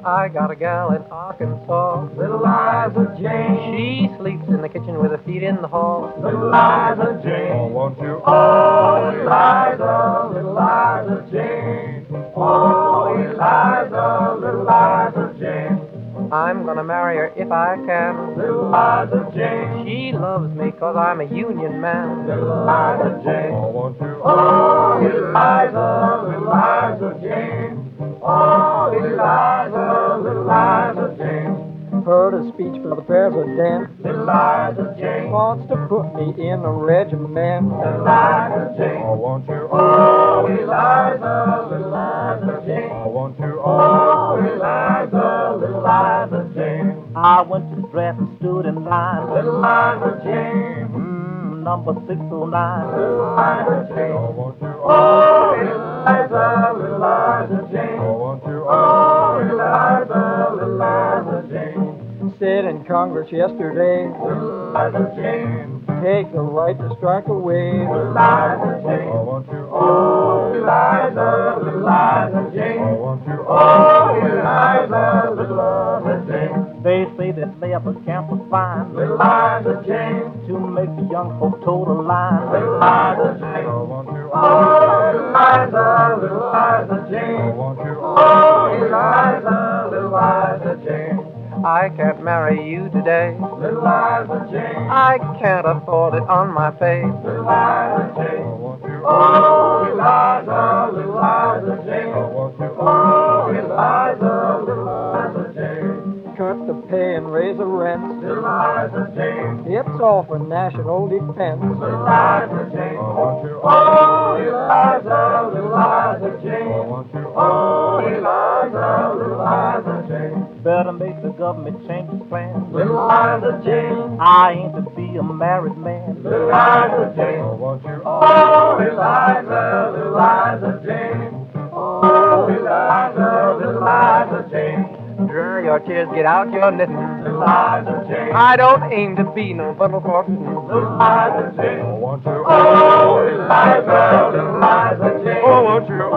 I got a gal in Arkansas, Little Liza Jane. she sleeps in the kitchen with her feet in the hall. Little Liza Jane. Oh, won't you? Oh, Eliza, little Liza Jane. Oh, Eliza, little Liza Jane. I'm gonna marry her if I can. Little Liza Jane. She loves me 'cause I'm a union man. Little Liza Jane. Oh, won't you? Oh, Eliza, little Liza Jane. Oh, Eliza, little Liza Jane. Heard a speech for the president. Little Liza Jane. Wants to put me in a regiment. Little Liza Jane. Oh, won't you? Oh, Eliza, little Liza Jane. Oh, won't you? Oh, Eliza, little Liza Jane. I went to the draft and stood in line. Little Liza Jane. Number 609. Little Liza Oh, Jane. won't you? Oh, Eliza, little Liza Jane. Oh, won't you? Oh, Eliza, little Liza Jane. Said in Congress yesterday, Little Liza Jane. take the right to strike away. Little Liza Oh, Jane. won't you? Oh, Eliza, little Liza Oh, Jane. won't you? Oh, Eliza, little Liza Jane. They say that labor camp was fine Little Liza Jane. to make the young folk toe the line. Little Liza Oh, Jane. won't you? Oh, Eliza, little Liza Oh, Jane. won't you? Oh, Eliza, little Liza Jane. I can't marry you today. Little Liza Jane. I can't afford it on my face. Little Liza Oh, Jane. won't you? Oh, Eliza, little Liza Jane. Oh, won't you? Oh, Eliza, little Liza Jane. Cut the pay and raise the rent. Little Liza Jane. It's all for national defense. Little Liza Jane. Oh, won't you? Oh, Eliza, little Liza Oh, Jane. won't you? Oh, Eliza, little Liza Jane. Better make the government change its plans. Little Liza Jane. I ain't to be a married man. Little Liza Oh, Jane. won't you? Oh, Eliza, little Liza Jane. Oh, Eliza, little Liza Jane. Dry your tears, get out your knitting. Little Liza Jane. I don't aim to be no bundle for Little Liza Oh, Jane. won't you? Oh, Eliza, little Liza Jane. Oh, won't you?